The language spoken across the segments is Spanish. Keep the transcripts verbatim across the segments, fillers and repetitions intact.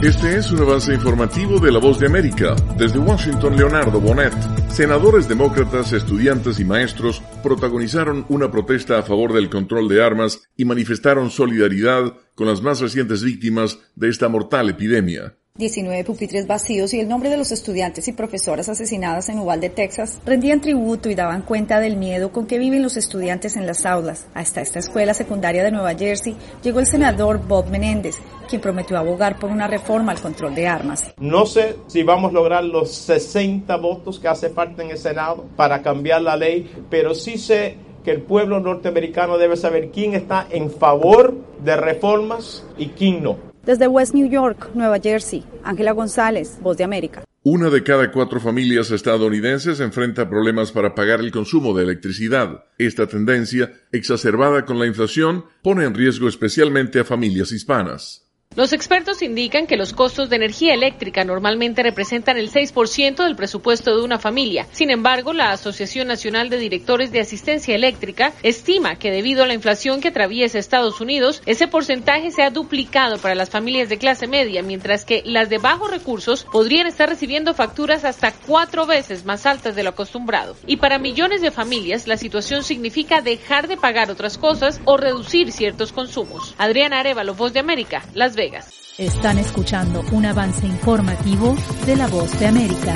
Este es un avance informativo de La Voz de América. Desde Washington, Leonardo Bonet. Senadores demócratas, estudiantes y maestros protagonizaron una protesta a favor del control de armas y manifestaron solidaridad con las más recientes víctimas de esta mortal epidemia. diecinueve pupitres vacíos y el nombre de los estudiantes y profesoras asesinadas en Uvalde, Texas, rendían tributo y daban cuenta del miedo con que viven los estudiantes en las aulas. Hasta esta escuela secundaria de Nueva Jersey llegó el senador Bob Menéndez, quien prometió abogar por una reforma al control de armas. No sé si vamos a lograr los sesenta votos que hace falta en el Senado para cambiar la ley, pero sí sé que el pueblo norteamericano debe saber quién está en favor de reformas y quién no. Desde West New York, Nueva Jersey, Ángela González, Voz de América. Una de cada cuatro familias estadounidenses enfrenta problemas para pagar el consumo de electricidad. Esta tendencia, exacerbada con la inflación, pone en riesgo especialmente a familias hispanas. Los expertos indican que los costos de energía eléctrica normalmente representan el seis por ciento del presupuesto de una familia. Sin embargo, la Asociación Nacional de Directores de Asistencia Eléctrica estima que debido a la inflación que atraviesa Estados Unidos, ese porcentaje se ha duplicado para las familias de clase media, mientras que las de bajos recursos podrían estar recibiendo facturas hasta cuatro veces más altas de lo acostumbrado. Y para millones de familias, la situación significa dejar de pagar otras cosas o reducir ciertos consumos. Adriana Arévalo, Voz de América, Las Vegas. Están escuchando un avance informativo de La Voz de América.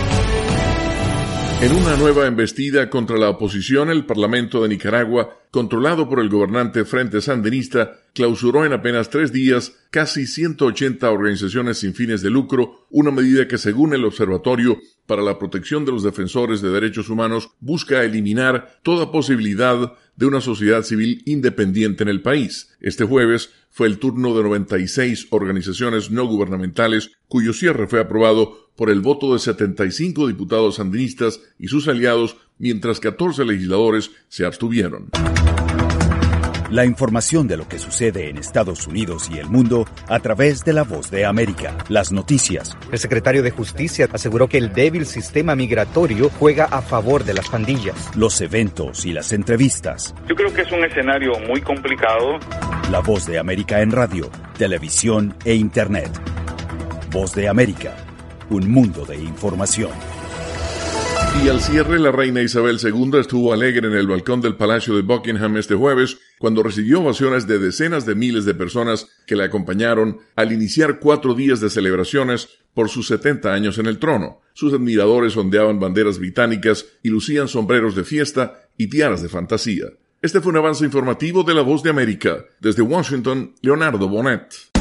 En una nueva embestida contra la oposición, el Parlamento de Nicaragua, controlado por el gobernante Frente Sandinista, clausuró en apenas tres días casi ciento ochenta organizaciones sin fines de lucro, una medida que, según el Observatorio para la Protección de los Defensores de Derechos Humanos, busca eliminar toda posibilidad de una sociedad civil independiente en el país. Este jueves fue el turno de noventa y seis organizaciones no gubernamentales, cuyo cierre fue aprobado por el voto de setenta y cinco diputados sandinistas y sus aliados, mientras catorce legisladores se abstuvieron. La información de lo que sucede en Estados Unidos y el mundo a través de La Voz de América. Las noticias. El secretario de Justicia aseguró que el débil sistema migratorio juega a favor de las pandillas. Los eventos y las entrevistas. Yo creo que es un escenario muy complicado. La Voz de América en radio, televisión e Internet. Voz de América, un mundo de información. Y al cierre, la reina Isabel segunda estuvo alegre en el balcón del Palacio de Buckingham este jueves, cuando recibió ovaciones de decenas de miles de personas que la acompañaron al iniciar cuatro días de celebraciones por sus setenta años en el trono. Sus admiradores ondeaban banderas británicas y lucían sombreros de fiesta y tiaras de fantasía. Este fue un avance informativo de La Voz de América. Desde Washington, Leonardo Bonet.